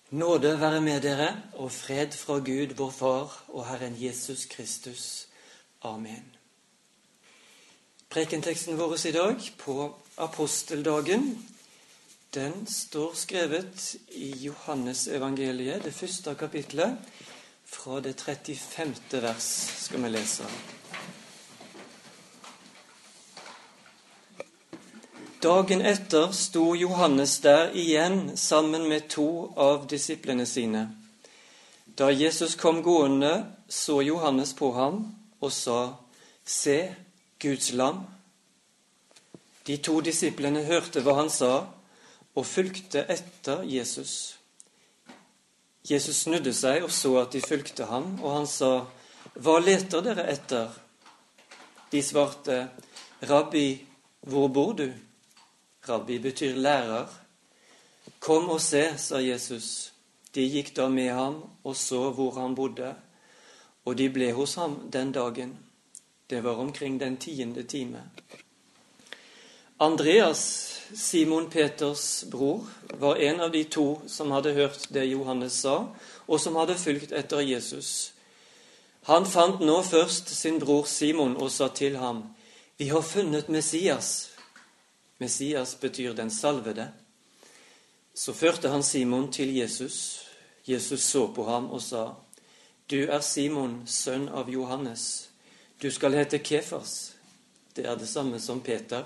Nåde være med dere, og fred fra Gud, vår Far, og Herren Jesus Kristus. Amen. Prekenteksten vår i dag på aposteldagen, den står skrevet i Johannes evangeliet, det første kapitlet, fra det 35. vers skal vi lese. Dagen etter sto Johannes der igjen sammen med 2 av disiplene sine. Da Jesus kom gående, så Johannes på ham og sa, «Se, Guds lam!» De 2 disiplene hørte hva han sa, og fulgte etter Jesus. Jesus snudde seg og så at de fulgte ham, og han sa, «Hva leter dere etter?» De svarte, «Rabbi, hvor bor du?» Rabbi betyr lærer. «Kom og se», sa Jesus. De gikk da med ham og så hvor han bodde, og de ble hos ham den dagen. Det var omkring den 10. time. Andreas, Simon Peters bror, var en av de 2 som hadde hørt det Johannes sa, og som hadde fulgt etter Jesus. Han fant nå først sin bror Simon og sa til ham, «Vi har funnet Messias». Messias betyr den salvede. Så førte han Simon til Jesus. Jesus så på ham og sa, «Du er Simon, sønn av Johannes. Du skal hete Kefas.» Det er det samme som Peter.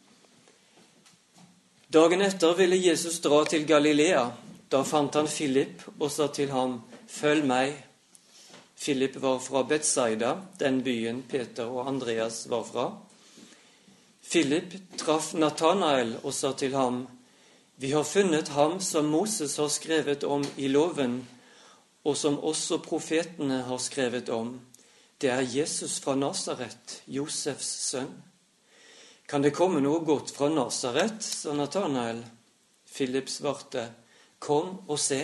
Dagen etter ville Jesus dra til Galilea. Da fant han Philip og sa til ham, «Følg meg». Philip var fra Betsaida, den byen Peter og Andreas var fra. Philip traff Nathanael og sa til ham, «Vi har funnet ham som Moses har skrevet om i loven, og som også profetene har skrevet om. Det er Jesus fra Nazaret, Josefs sønn.» «Kan det komme noe godt fra Nazaret?» sa Nathanael. Philip svarte, «Kom og se.»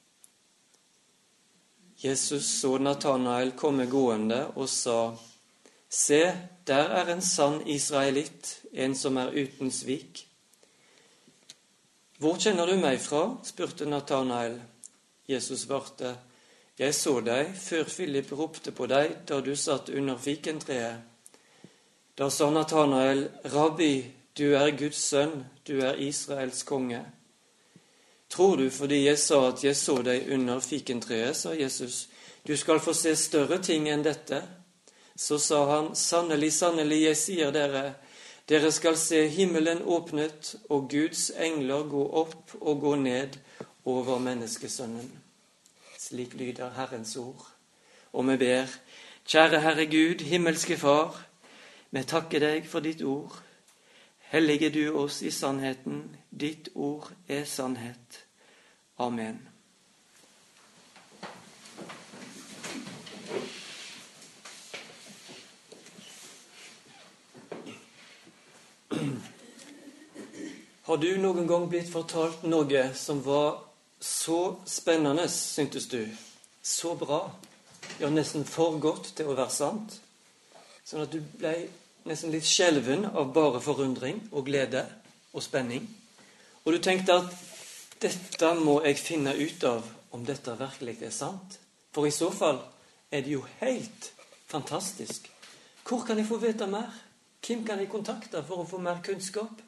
Jesus så Nathanael komme gående og sa, «Se, der er en sann israelitt, en som er uten svik.» «Hvor kjenner du meg fra?» spurte Nathanael. Jesus svarte, «Jeg så deg før Philip ropte på deg da du satt under fikentreet.» Da sa Nathanael, «Rabbi, du er Guds sønn, du er Israels konge.» «Tror du fordi jeg sa at jeg så deg under fikentreet?» sa Jesus. «Du skal få se større ting enn dette.» Så sa han, «Sannelig, sannelig, jeg sier dere, dere skal se himmelen åpnet, og Guds engler gå opp og gå ned over menneskesønnen.» Slik lyder Herrens ord. Og vi ber, «Kjære Herre Gud, himmelske Far, vi takker deg for ditt ord. Hellige du oss i sannheten, ditt ord er sannhet. Amen.» Har du noen gang blitt fortalt noe som var så spennende, syntes du? Så bra, ja nesten for godt til å være sant, sånn at du ble nesten litt skjelven av bare forundring og glede og spenning. Og du tenkte at dette må jeg finne ut av om dette virkelig er sant. For i så fall er det jo helt fantastisk. Hvor kan jeg få vite mer? Hvem kan jeg kontakte for å få mer kunnskap?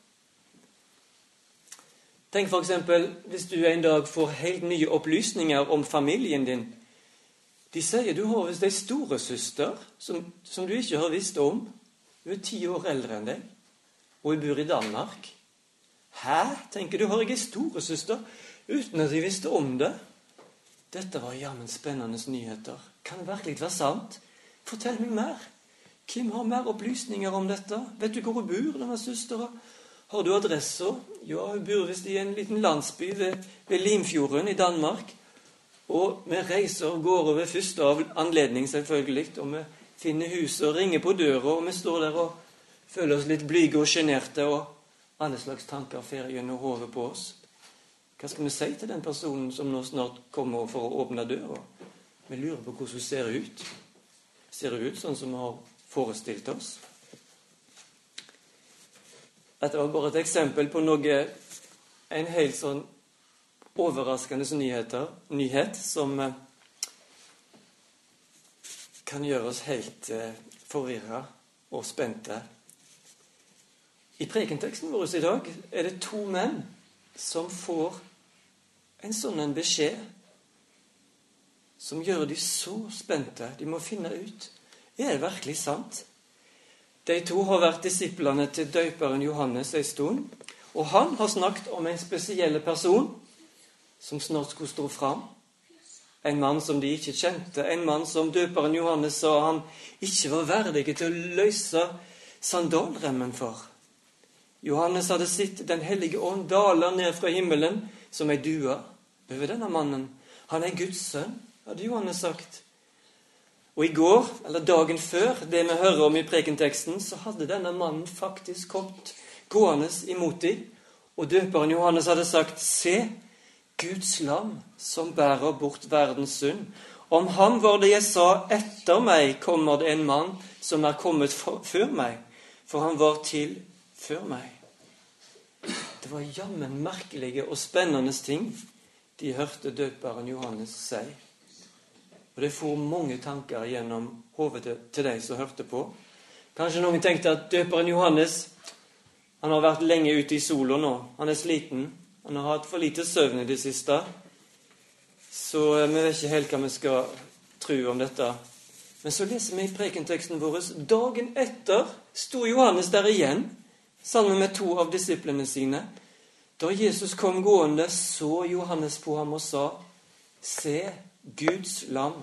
Tenk for eksempel, hvis du en dag får helt nye opplysninger om familien din. De sier du har visst en storesøster som du ikke har visst om. Hun er 10 år eldre enn deg, og hun bor i Danmark. Hæ? Tenker du, har jeg en storesøster uten at jeg visste om det? Dette var jammen spennende nyheter. Kan det virkelig være sant? Fortell meg mer. Hvem har mer opplysninger om dette? Vet du hvor hun bor, denne søsteren? Har du adresser? Ja, hun bor visst i en liten landsby ved Limfjorden i Danmark. Og vi reiser og går over første av anledning selvfølgelig, og vi finner huset og ringer på døra, og vi står der og føler oss litt blyge og generte, og alle slags tanker fer gjennom hodet på oss. Hva skal vi si til den personen som nå snart kommer for å åpne døra? Vi lurer på hvordan hun ser ut. Ser hun ut sånn som vi har forestilt oss? Dette var bare et eksempel på noe, en helt sånn overraskende nyhet som kan gjøre oss helt forvirret og spente. I prekenteksten vår i dag er det 2 menn som får en sånn beskjed som gjør de så spente. De må finne ut, er det virkelig sant? De 2 har vært disiplene til døperen Johannes en stund, og han har snakket om en spesiell person som snart skulle stå fram. En mann som de ikke kjente, en mann som døperen Johannes sa han ikke var verdig til å løse sandalremmen for. Johannes hadde sett Den hellige ånd dale ned fra himmelen som en due over denne mannen. Han er Guds sønn, hadde Johannes sagt. Og i går, eller dagen før, det vi hører om i prekenteksten, så hadde denne mannen faktisk kommet gående imot dem, og døperen Johannes hadde sagt, se, Guds lam som bærer bort verdens synd. Om ham var det jeg sa, etter meg kommer det en mann som er kommet før meg, for han var til før meg. Det var jammen merkelige og spennende ting de hørte døperen Johannes si. Og det får mange tanker gjennom hovedet til de som hørte på. Kanskje noen tenkte at døperen Johannes, han har vært lenge ute i sola nå. Han er sliten. Han har hatt for lite søvn i det siste. Så vi vet ikke helt hva vi skal tro om dette. Men så leser vi i prekenteksten vår. Dagen etter stod Johannes der igjen, sammen med 2 av disiplene sine. Da Jesus kom gående, så Johannes på ham og sa, se, Guds lam.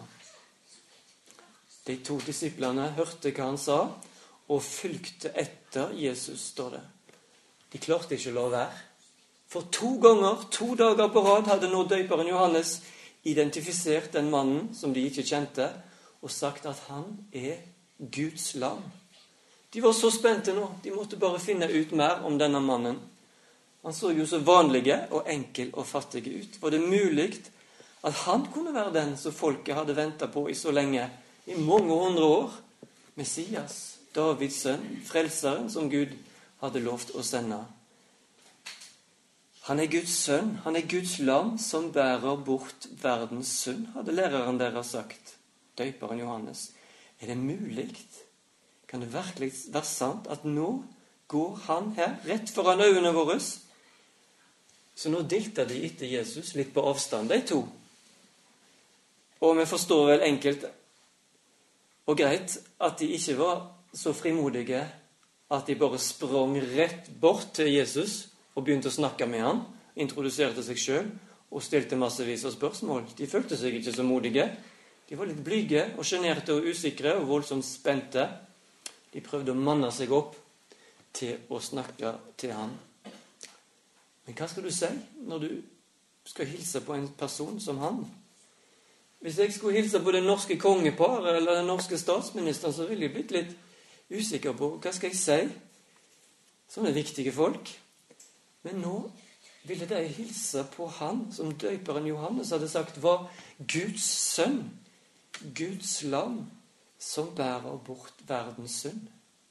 De 2 disiplene hørte hva han sa, og fulgte etter Jesus, står det. De klarte ikke å la være. For 2 ganger, 2 dager på rad, hadde nå døperen Johannes identifisert den mannen som de ikke kjente, og sagt at han er Guds lam. De var så spente nå, de måtte bare finne ut mer om denne mannen. Han så jo så vanlige og enkel og fattige ut. Var det mulig at han kunne være den som folket hadde ventet på i så lenge, i mange 100 år? Messias, Davids sønn, frelseren som Gud hadde lovt å sende. Han er Guds sønn, han er Guds lam som bærer bort verdens synd, hadde læreren deres sagt, døperen Johannes. Er det mulig? Kan det virkelig være sant at nå går han her, rett foran øynene våre? Så nå dilter de etter Jesus, litt på avstand, de 2. Og vi forstår vel enkelt og greit at de ikke var så frimodige at de bare sprang rett bort til Jesus og begynte å snakke med han, introduserte seg selv og stilte massevis av spørsmål. De følte seg ikke så modige. De var litt blyge og generte og usikre og voldsomt spente. De prøvde å manne seg opp til å snakke til han. Men hva skal du si når du skal hilse på en person som han? Hvis jeg skulle hilse på det norske kongeparet eller den norske statsministeren, så ville jeg blitt litt usikker på hva skal jeg si. Sånne viktige folk. Men nå ville de hilse på han som døperen Johannes hadde sagt var Guds sønn, Guds lam, som bærer bort verdens synd.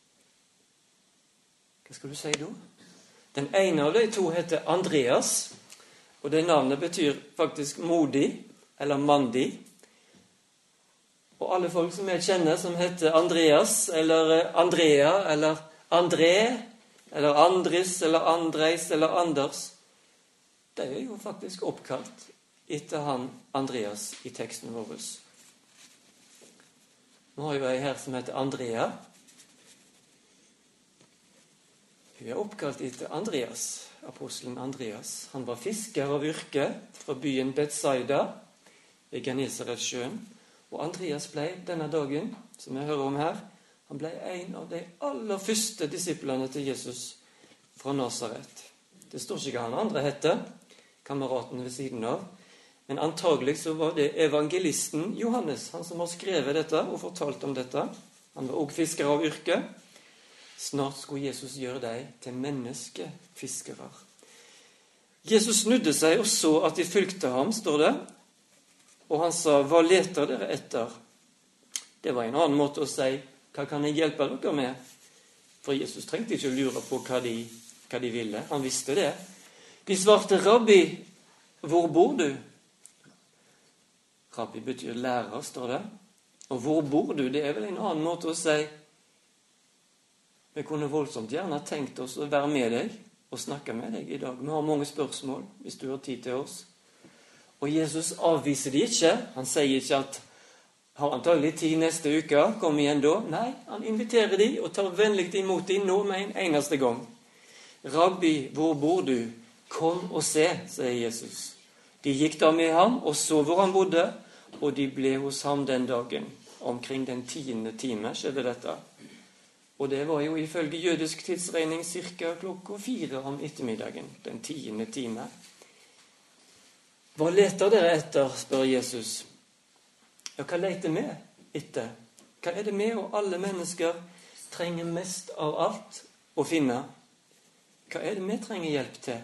Hva skal du si da? Den ene av de 2 heter Andreas, og det navnet betyr faktisk modig, eller mandig. Og alle folk som jeg kjenner som heter Andreas, eller Andrea, eller André, eller Andris, eller Andreis, eller Anders, de er jo faktisk oppkalt etter han Andreas i teksten vår. Nå har jo jeg her som heter Andrea. Hun er oppkalt etter Andreas, apostelen Andreas. Han var fisker av yrke fra byen Betsaida ved Genesaretsjøen. Og Andreas ble denne dagen, som jeg hører om her, han ble en av de aller første disiplene til Jesus fra Nazaret. Det står ikke hva han andre hette, kameraten ved siden av, men antagelig så var det evangelisten Johannes, han som har skrevet dette og fortalt om dette. Han var også fisker av yrke. Snart skulle Jesus gjøre dem til menneskefiskere. Jesus snudde seg og så at de fulgte ham, står det, og han sa, hva leter dere etter? Det var en annen måte å si, hva kan jeg hjelpe dere med? For Jesus trengte ikke å lure på hva de ville. Han visste det. De svarte, rabbi, hvor bor du? Rabbi betyr lærer, står det. Og hvor bor du? Det er vel en annen måte å si vi kunne voldsomt gjerne tenkt oss å være med deg og snakke med deg i dag. Vi har mange spørsmål, hvis du har tid til oss. Og Jesus avviser de ikke. Han sier ikke at har antagelig tid neste uke, kom igjen da. Nei, han inviterer de og tar vennlig imot de nå med en eneste gang. Rabbi, hvor bor du? Kom og se, sier Jesus. De gikk da med ham og så hvor han bodde, og de ble hos ham den dagen. Omkring den 10. time skjedde dette. Og det var jo ifølge jødisk tidsregning ca. 4:00 om ettermiddagen, den 10. time. Hva leter dere etter, spør Jesus. Ja, hva leter vi etter? Hva er det vi og alle mennesker trenger mest av alt å finne? Hva er det vi trenger hjelp til?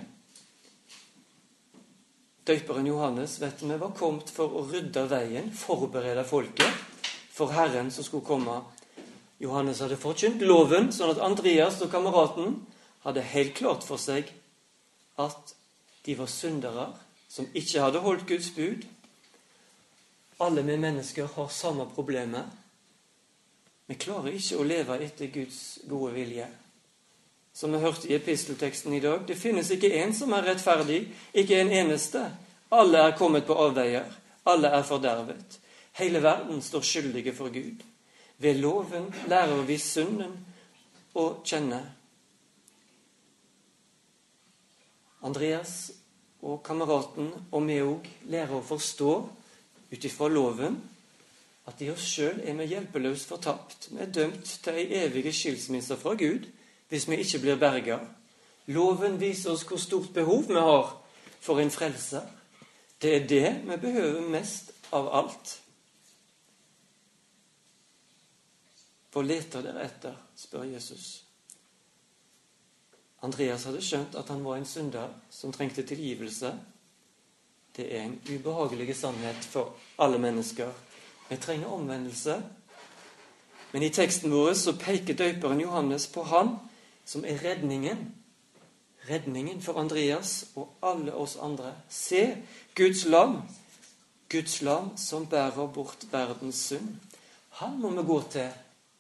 Døperen Johannes, vet vi, var kommet for å rydde veien, forberede folket for Herren som skulle komme. Johannes hadde forkynt loven, sånn at Andreas og kameraten hadde helt klart for seg at de var syndere som ikke hadde holdt Guds bud. Alle vi mennesker har samme problemet. Vi klarer ikke å leve etter Guds gode vilje. Som vi hørte i epistelteksten i dag, det finnes ikke en som er rettferdig, ikke en eneste. Alle er kommet på avveier, alle er fordervet. Hele verden står skyldige for Gud. Ved loven lærer vi synden å kjenne. Andreas og kameraten og vi også lærer å forstå ut ifra loven at i oss selv er vi hjelpeløst fortapt. Vi er dømt til en evig skilsmisse fra Gud hvis vi ikke blir berget. Loven viser oss hvor stort behov vi har for en frelser. Det er det vi behøver mest av alt. Hva leter dere etter, spør Jesus. Andreas hadde skjønt at han var en synder som trengte tilgivelse. Det er en ubehagelig sannhet for alle mennesker. Vi trenger omvendelse. Men i teksten vår så peker døperen Johannes på han som er redningen. Redningen for Andreas og alle oss andre. Se, Guds lam. Guds lam som bærer bort verdens synd. Han må vi gå til.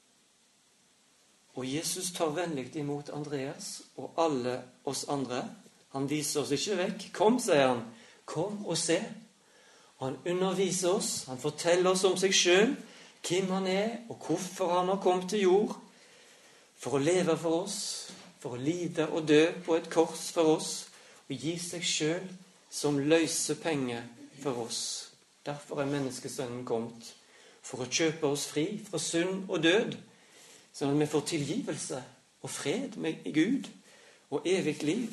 Og Jesus tar vennlig imot Andreas og alle oss andre. Han viser oss ikke vekk. Kom, sier han. Kom og se. Han underviser oss. Han forteller oss om seg selv, hvem han er, og hvorfor han har kommet til jord. For å leve for oss, for å lide og dø på et kors for oss, og gi seg selv som løsepenge for oss. Derfor er menneskesønnen kommet, for å kjøpe oss fri fra synd og død, sånn at vi får tilgivelse og fred med Gud og evig liv.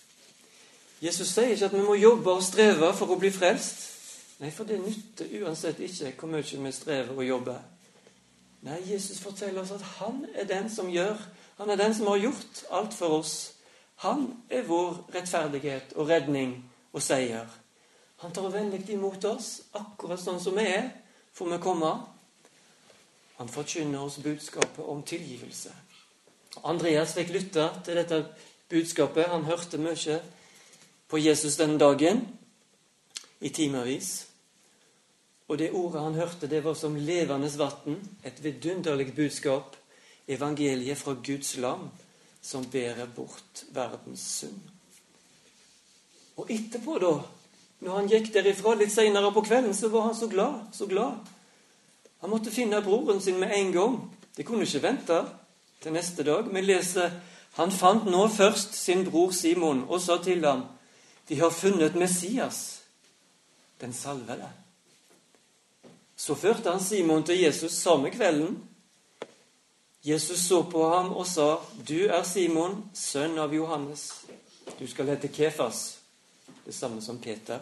Jesus sier ikke at vi må jobbe og streve for å bli frelst. Nei, for det nytter uansett ikke hvor mye vi strever og jobber. Nei, Jesus forteller oss at han er den som gjør. Han er den som har gjort alt for oss. Han er vår rettferdighet og redning og seier. Han tar vennlig imot oss, akkurat sånn som vi er, får vi komme. Han forkynner oss budskapet om tilgivelse. Andreas fikk lytte til dette budskapet. Han hørte mye på Jesus den dagen, i timevis. Og det ordet han hørte, det var som levende vatten, et vidunderlig budskap, evangeliet fra Guds lam, som bærer bort verdens synd. Og etterpå da, når han gikk derifra litt senere på kvelden, så var han så glad. Han måtte finne broren sin med en gang. Det kunne ikke vente til neste dag. Vi leser, han fant nå først sin bror Simon og sa til ham, de har funnet Messias, den salvede. Så førte han Simon til Jesus samme kvelden. Jesus så på ham og sa, du er Simon, sønn av Johannes. Du skal hete Kefas, det samme som Peter.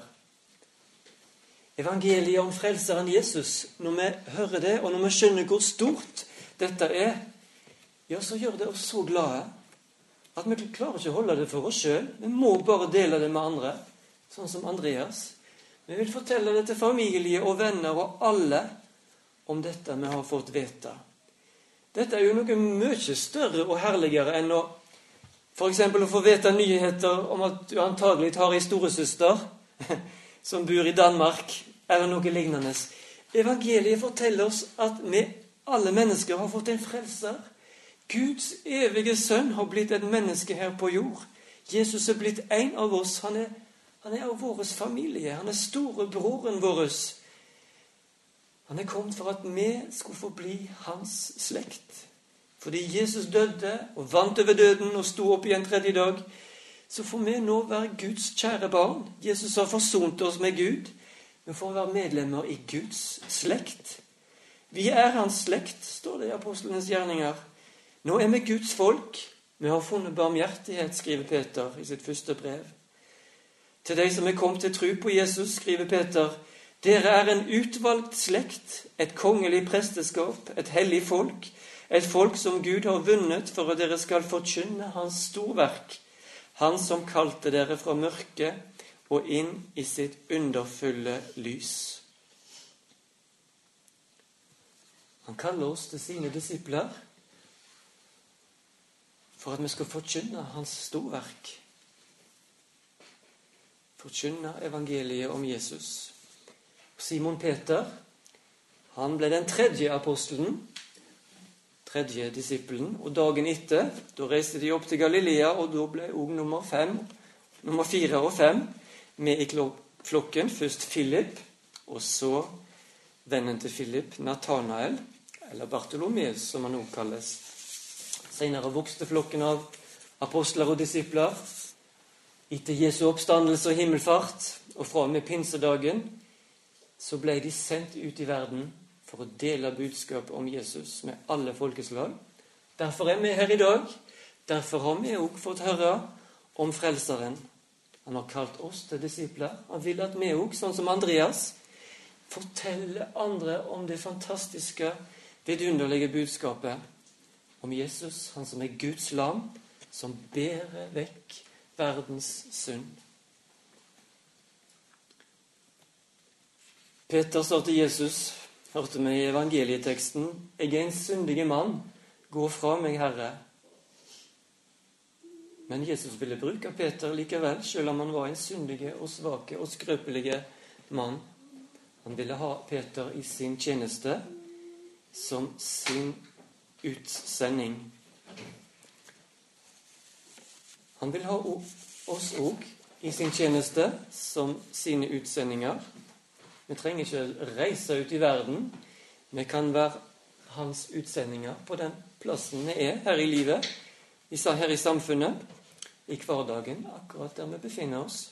Evangeliet om frelseren Jesus, når vi hører det, og når vi skjønner hvor stort dette er, ja, så gjør det oss så glade at vi klarer ikke å holde det for oss selv. Vi må bare dele det med andre, sånn som Andreas. Vi vil fortelle det til familie og venner og alle om dette vi har fått vite. Dette er jo noe mye større og herligere enn å, for eksempel, å få vite nyheter om at du antagelig har en storesøster som bor i Danmark, eller noe lignende. Evangeliet forteller oss at vi alle mennesker har fått en frelser. Guds evige sønn har blitt et menneske her på jord. Jesus er blitt en av oss. Han er av vår familie. Han er storebroren vår. Han er kommet for at vi skulle få bli hans slekt. Fordi Jesus døde og vant over døden og sto opp igjen tredje dag, så får vi nå være Guds kjære barn. Jesus har forsont oss med Gud. Vi får være medlemmer i Guds slekt. Vi er hans slekt, står det i apostlenes gjerninger. Nå er vi Guds folk. Vi har funnet barmhjertighet, skriver Peter i sitt første brev. Til de som er kommet til tro på Jesus, skriver Peter, dere er en utvalgt slekt, et kongelig presteskap, et hellig folk, et folk som Gud har vunnet for at dere skal forkynne hans storverk, han som kalte dere fra mørket og inn i sitt underfulle lys. Han kaller oss til sine disipler for at vi skal forkynne hans storverk. Forkynne evangeliet om Jesus. Simon Peter, han ble den tredje apostelen, tredje disippelen, og dagen etter, da reiste de opp til Galilea, og da ble også nummer 4 og 5 med i flokken. Først Philip, og så vennen til Philip, Nathanael, eller Bartolomeus, som han også kalles. Senere vokste flokken av apostler og disipler. Etter Jesu oppstandelse og himmelfart, og fra med pinsedagen, så ble de sendt ut i verden for å dele budskap om Jesus med alle folkeslag. Derfor er vi her i dag. Derfor har vi også fått høre om frelseren. Han har kalt oss til disipler. Han vil at vi også, sånn som Andreas, forteller andre om det fantastiske, vidunderlige budskapet om Jesus, han som er Guds lam, som bærer vekk verdens synd. Peter sa til Jesus, hørte vi i evangelieteksten, jeg er en syndig mann, gå fra meg, Herre. Men Jesus ville bruke Peter likevel, selv om han var en syndige og svake og skrøpelige mann. Han ville ha Peter i sin tjeneste som sin utsending. Han vil ha oss også i sin tjeneste som sine utsendinger. Vi trenger ikke reise ut i verden. Vi kan være hans utsendinger på den plassen vi er her i livet, her i samfunnet, i hverdagen, akkurat der vi befinner oss.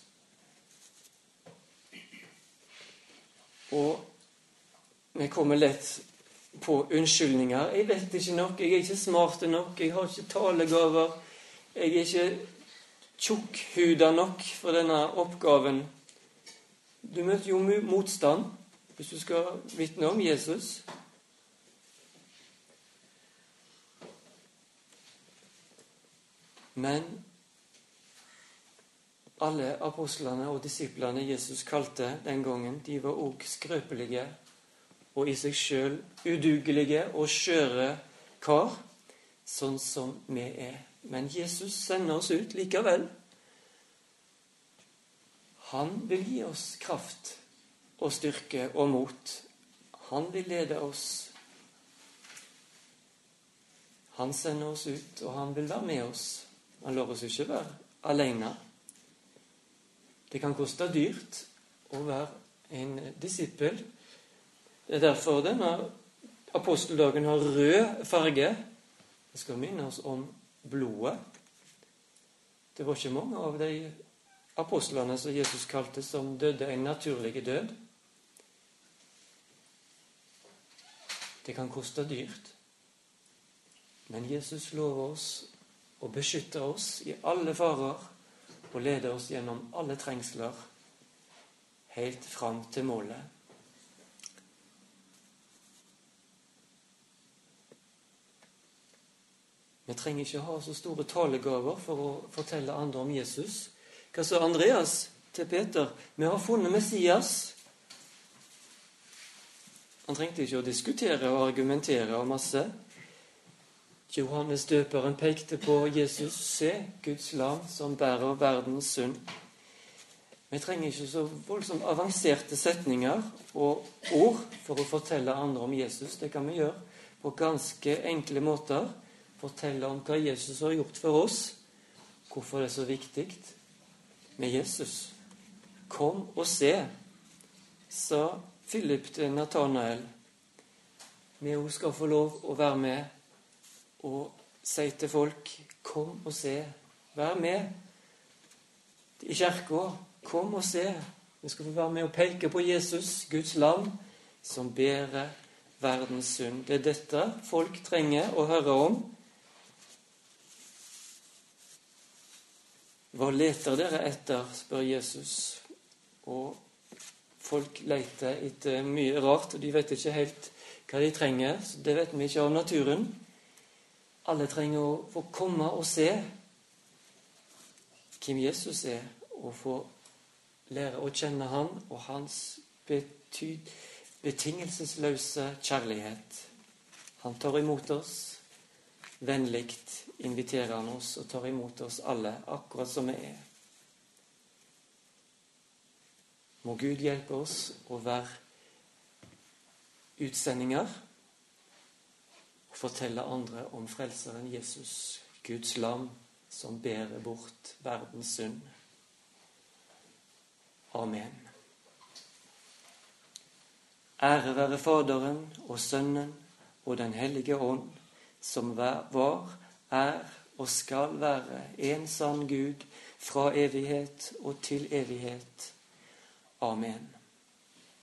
Og vi kommer lett på unnskyldninger. Jeg vet ikke nok, jeg er ikke smart nok, jeg har ikke talegaver, jeg er ikke tjukkhuda nok for denne oppgaven. Du møter jo motstand hvis du skal vitne om Jesus. Men alle apostlene og disiplene Jesus kalte den gangen, de var også skrøpelige og i seg selv udugelige og skjøre kar, sånn som vi er. Men Jesus sender oss ut likevel. Han vil gi oss kraft og styrke og mot. Han vil lede oss. Han sender oss ut, og han vil være med oss. Han lar oss ikke være alene. Det kan koste dyrt å være en disippel. Det er derfor denne aposteldagen har rød farge. Det skal minne oss om blodet. Det var ikke mange av de apostlene som Jesus kalte som døde en naturlig død. Det kan koste dyrt. Men Jesus lover oss og beskytter oss i alle farer og leder oss gjennom alle trengsler helt fram til målet. Vi trenger ikke ha så store talegaver for å fortelle andre om Jesus. Hva sa Andreas til Peter? Vi har funnet Messias. Han trengte ikke å diskutere og argumentere og masse. Johannes døperen pekte på Jesus. Se, Guds lam som bærer verdens synd. Vi trenger ikke så voldsomt avanserte setninger og ord for å fortelle andre om Jesus. Det kan vi gjøre på ganske enkle måter. Fortelle om hva Jesus har gjort for oss. Hvorfor det er så viktig med Jesus. Kom og se, sa Philip til Nathanael. Vi også skal få lov å være med og si til folk, kom og se, vær med i kirka, kom og se. Vi skal få være med og peke på Jesus, Guds lam, som bærer verdens synd. Det er dette folk trenger å høre om. Hva leter dere etter, spør Jesus. Og folk leter etter mye rart, og de vet ikke helt hva de trenger. Så det vet vi ikke av naturen. Alle trenger å få komme og se hvem Jesus er, og få lære å kjenne han og hans betingelsesløse kjærlighet. Han tar imot oss, vennligt inviterer han oss og tar imot oss alle, akkurat som vi er. Må Gud hjelpe oss å være utsendinger og fortelle andre om frelseren Jesus, Guds lam, som bærer bort verdens synd. Amen. Ære være Faderen og Sønnen og den hellige ånd, som var, er og skal være en sann Gud fra evighet og til evighet. Amen.